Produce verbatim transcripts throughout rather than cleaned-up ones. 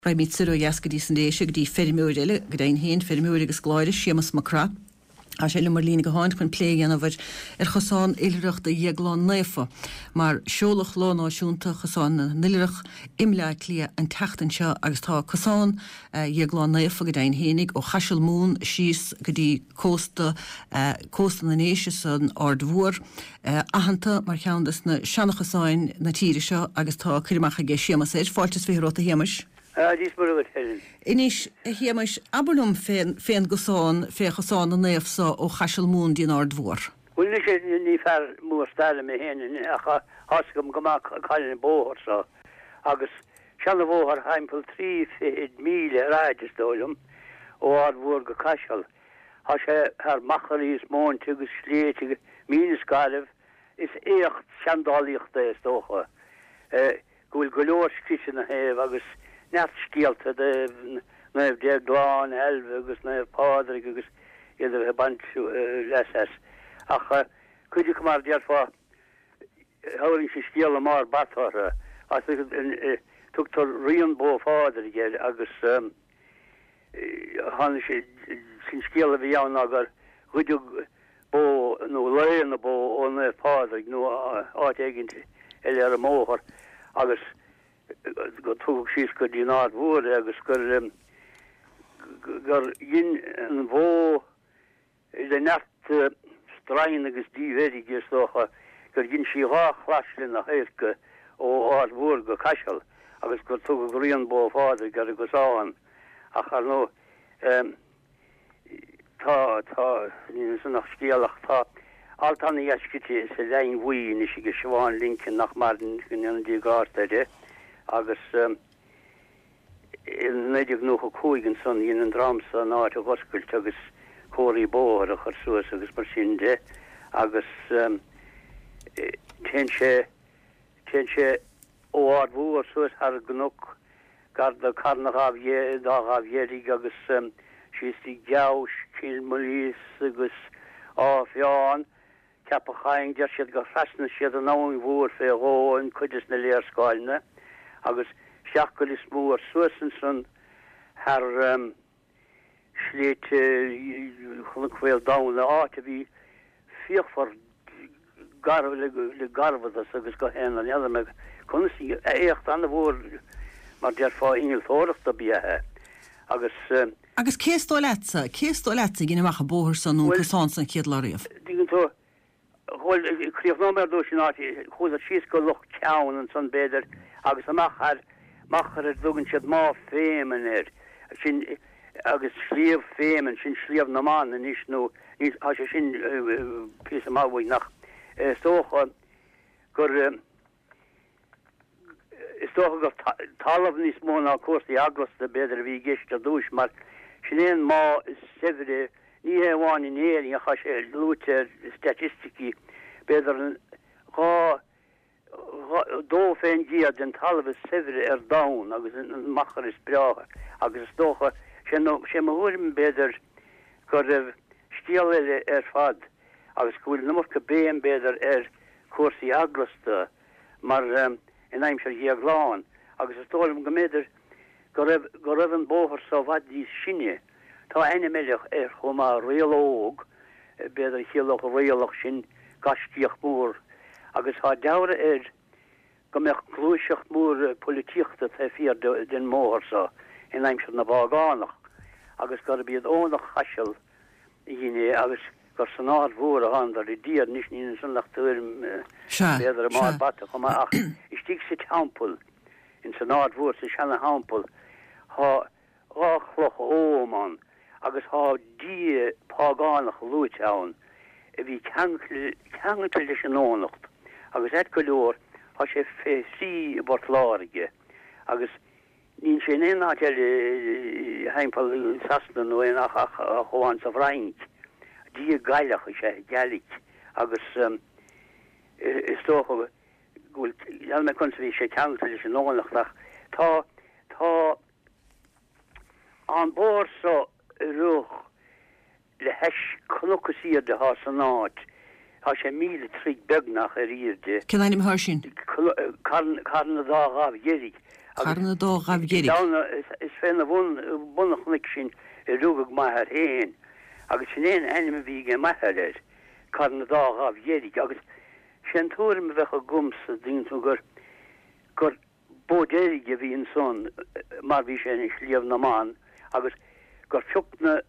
Ra mit suru jascadí san déise go dtí fermiúile go daon héin fermiúile agus gláire Seamus Macrath a sé le mar lína go háin chun plé anmhaid ar chosáin éileacht a dhéagláin néfa mar seolach lánáisiúnta chosáin na nileach imleid lia an teachtain seo agus tá chosáin dhéagláin néfa go daon hénig ó chaisiil mún síos go dtí cósta cósta na néise san ardmhuar ahananta mar cheandas na seannachasáin na tíre seo agus tá cuireamacha gé Seamus éir fáiltas féróta héimeis. Ah, dis burger helen. Inis héimeis abulum féin féin gosáin fé chosáin na néfsa ó chaisiil mún dín ardmhuar. Wil sé ní fer mór stelle me hen a hasgum gomak callin bóhar so agus sjanna bóhar heimpel trí míle ráidistólum ó ardmhuar go caiisiil. Ha sé haar machalís món tugus slétige mínisgalef is écht sjandalíocht is dócha. Gúil golóorskrisin a hef agus net skeelte de neef de glán elve agus neef padrig agus idir he bant leses ach kuju komar derfa houring se skele mar bathar as tuk to rianbo fader ge agus han sin skele vi jaun agar kuju bo no leien bo on neef padrig no á egent eller móhar agus go tug síos go dí nád bhór agus gur gur gin an bhó is a net strain agus díhhédig is dócha gur gin sí há chhlaslin na héirke ó ád bhór go caiisiil agus gur tug goíon bó fáidir gur go sáhan a char nó tá tá ní san nach scéalach tá altanna jaskiti sa lein bhuiin is go seáin linkin nach marden gun an dí gáteide agus neidir nó a cóigen san hín an dramsa ná a hoskult agus choí bór a chu suas agus mar sin de agus ten sé ten sé óád bhúar suas har gnok gar a carnach avé dá avérig agus sí geus kilmolís agus áfjáan cepa chaing de siad go fresna siad an náing bhór fé ró an chuidir na léirskáilne agus seachil is mór suasan san haar um, sléit chunahfuil dana áte bhí fiochfar gar le, le garfadas agus go hen an eile me chunasí éocht anna bhór mar dear fá ingil thóracht a bíthe agus um, agus céstó lesa céstó lesa gine macha bóthir san nú cosán san chéad laríomh. Dígann tú hol críoch nómer dó sin áti chuda síos go loch ceann an san béidir agus amach ar machar er dogan siad má fémen er sin agus slief fémen sin slief na man en is no is ha se sin pí máhui nach stocha gur stocha go talaf nís móna kosti aglas de beder vi gist a dús mar sin éon má severe ní heháin in éing a cha sé lúte statistiki beder gá dó féin dia den talve severe er daun agus machar is bracha agus dócha sé ma húrim beder gur stiele er fad agus gofuil namorcha béim beder er cuasí aglasta mar um, in aimim se hiagláin agus is tólim go méidir go raibh an bóhar sa bhad dí sinne tá eine méileach er chuma réalóg beder hialach réalach sin gastiach mór agus há daure er go meach glúiseach mór politiachta a fir den mór sa in aimimse na bágánach agus go bíad ónach chaisiil híine agus gur san ád mhór a handar i díad níos ní san nach tuairm beidir má bata chuma ach istí si hampul in san ád mhór sa sena hampul há áchloch óman agus há dí págánach lúteáin a bhí ceangatil leis an ónacht agus et golóir ha sé fé sí bortláige agus nín sé éon heimpel sasna nó en ach a choáin sa bhreint dí gaiilech sé gelik agus um, is tócha gúil me kun bhí sé ceangatil leis an ónacht nach tá tá an bór so ruch le heis chlocasíad de há san áit ha sé míle trí begnach a riirde. Ceannim thir sin? Carna dá gá dhérig Carna dó gabhérig. Is féna bonnachnig sin rúgag maithar héin, agus sin éon enime bhí ge maithar carna dá gabhérig, agus sin túrim bheith a gumsa dínú gur gur bódéige bhí an son mar bhí sin is líomh naán, agus gur fiúcht na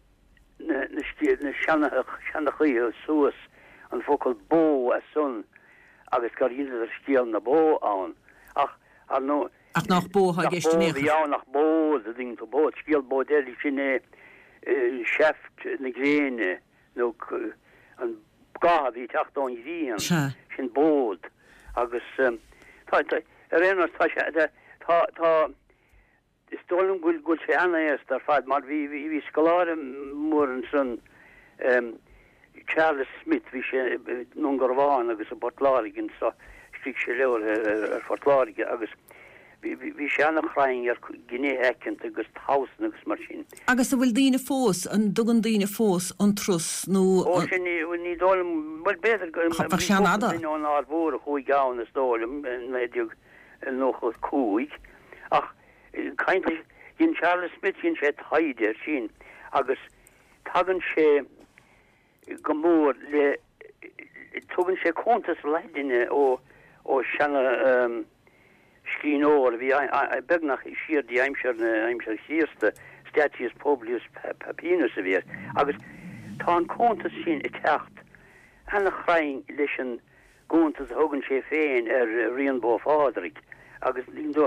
seannachaí suas an focail bó a son, agus gur iad ar stíal na bó ann. Ach an nó Ach nach bóha geistúnéach. Ja nach bó a ding to bó, stíal bó déli sinné seft na gréine nó an gahabí techtón hían sin bód agus rénar tá tá stolum gul gul sé anna ar fad mar vi vi sskoláre mór an son Charles Smith vi sé nungarváin agus a bortlárigen so strik sé lewer ar fortlárige agus vi sé annach chraing ar Guinné hekent agus tausen agus mar sin. Agus a bhfuil dína fós an dugan dína fós an trus nó ó sin ní dóm bud beter go an árhór a chuig gaán a stólum méidirg nóchos cúig ach kaintlich gin Charles Smith gin sé taidir sin agus tagan sé gomór le tugann sé contas leidine ó ó sena um, skínóir hí begnach i siir di aimimseir na aimimseir síirste Statius Publius Papinus a bhíir agus tá an contas sin i techt anna chraing leis an contas a thugann sé féin ar rion bó fádrig agus líndó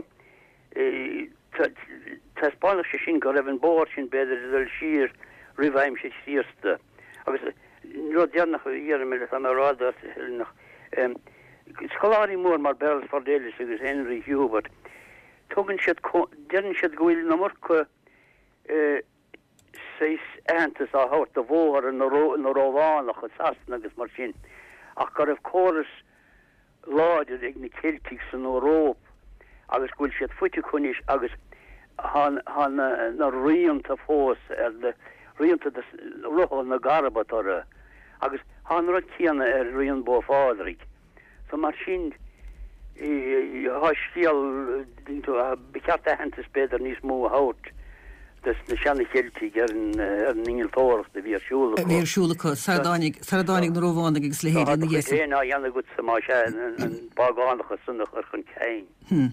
Tá spáilech sé sin go raibh an bór sin beidir dul siir rihhaim sé síirste agus ru deannach dhéar me an ráda nach Scoláí mór mar Bell Fordélis agus Henry Hubert tugann siad dean siad gohfuil na mórcha seis antas a hát a bhór an na róhánach a sasna agus mar sin ach go raibh choras láidir ag na Celtic san Európ agus gúil siad fuite chunis agus na rianta fós ar de rianta ruá na garbatara agus há ra tíanna ar rion bó fádrig so mar sin háistíal beceart a hentas beidir níos mó hát dus na seanna Celtic ar an ingeltóras de bhíarsúla bhíarsúla sardánig sardánig na róhána agus le héad na ghéasa éna dhéanana gut sa má sé an bagánachas sunnach ar chun céin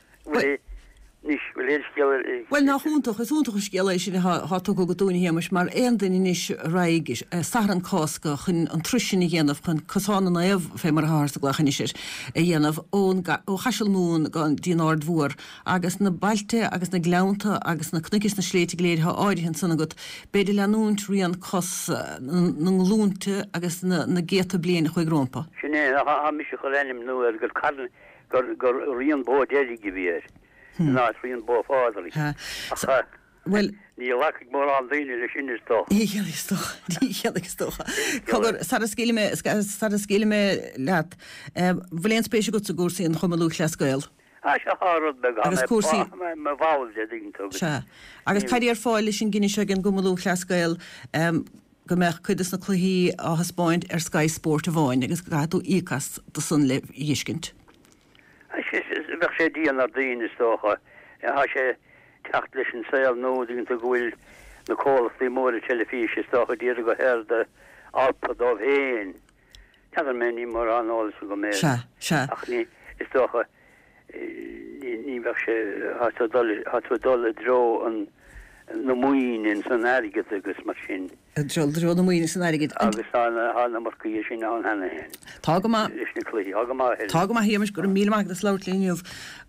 Well nach húntaach is úntaach scéala sin hátó go dúna hémas mar éon daine níos raig saran cásca chun an trusinna dhéanamh chun cosána naamh fé mar hása gglachan isir a dhéanamh ón ó chaisiilmún gan dínáard mhór agus na bailte agus na gleanta agus na cnugus na sléite léirthe áirithan sanna go beidir leanúnt rion cos na lúnte agus na géta bliana chuig rómpa. Sinné ha mis go lenim nu ar gur carn gur rion bó déri gibíir. ná rion bó fádalig. Well ní la mór an daine le sin istó. Ístocha. Cogur sar scéime sar scéime leat bhléon spéisi go sa gúsaí an chumalú leascail. Á se hárad be agus cuasaí me bháil ding tu. Se. Agus caidir fáil sin gine se an gommalú leascail go meach chuidas na chluí á haspáint ar Sky Sport a bháin agus gaú ícas do sun le dhiiscint. bheith sé díon ar daon is tócha há sé techt leis an saoil nó dín a bhfuil na cólachtaí mór a telefís is tócha dír go heir de alpa dómh héin tean mé ní mar análas go mé ach ní is tócha ní bheith sé hatú dul a dro an na muoin in san airgid agus mar sin. Dro dro na muoin in san airgid. Agus hána mar cuí sin an hena hen. Tá go má Is na clí, aga má. Tá go má híamas gur míle mag de slautlíniuh